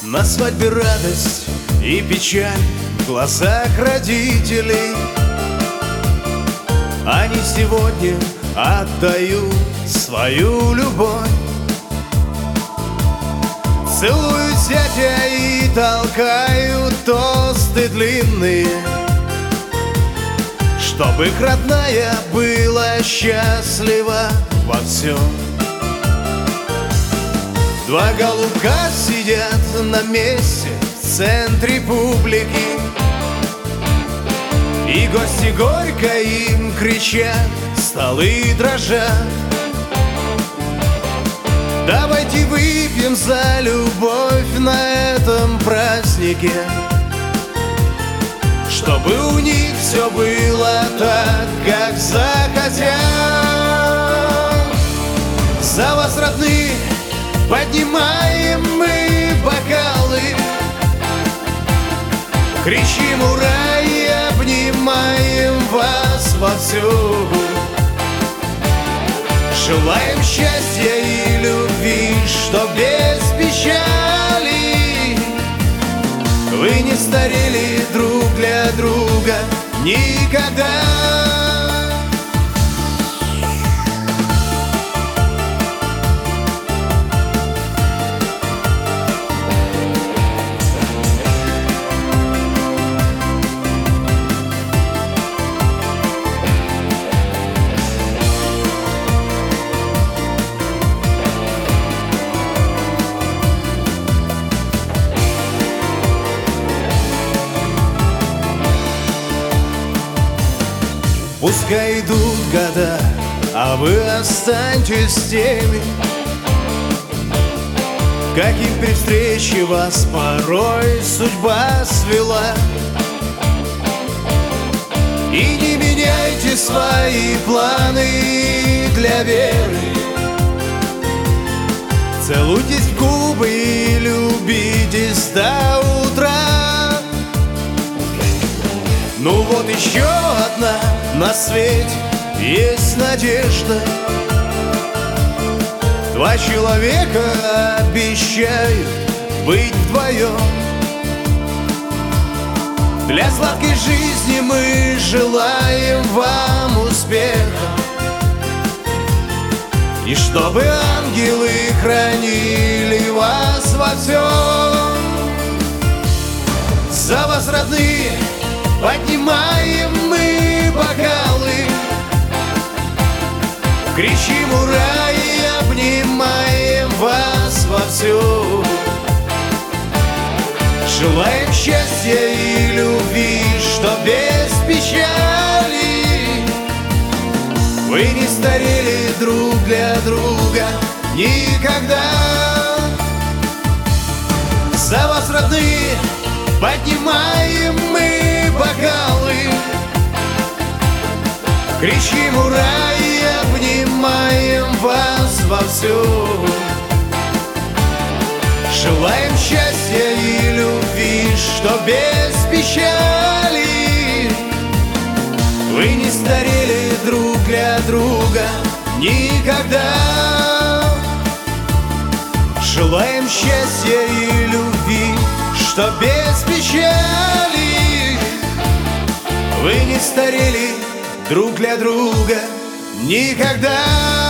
На свадьбе радость и печаль в глазах родителей. Они сегодня отдают свою любовь, целуют зятя и толкают тосты длинные, чтобы их родная была счастлива во всем. Два голубка сидят на месте в центре публики, и гости горько им кричат, столы дрожат. Давайте выпьем за любовь на этом празднике, чтобы у них все было так, как захотят. За вас, родные, поднимаем мы бокалы, кричим ура и обнимаем вас вовсю. Желаем счастья и любви, чтоб без печали вы не старели друг для друга никогда. Пускай идут года, а вы останьтесь с теми, каким при встрече вас порой судьба свела. И не меняйте свои планы для веры, целуйтесь в губы и любитесь до утра. Ну вот еще одна на свете есть надежда. Два человека обещают быть вдвоем. Для сладкой жизни мы желаем вам успеха, и чтобы ангелы хранили вас во всем. За вас, родные, поднимаем мы бокалы, кричим ура и обнимаем вас вовсю. Желаем счастья и любви, чтоб без печали вы не старели друг для друга никогда. За вас, родные, поднимаем мы бокалы, кричим ура и обнимаем вас вовсю. Желаем счастья и любви, что без печали вы не старели друг для друга никогда. Желаем счастья и любви, что без печали вы не старели друг для друга никогда.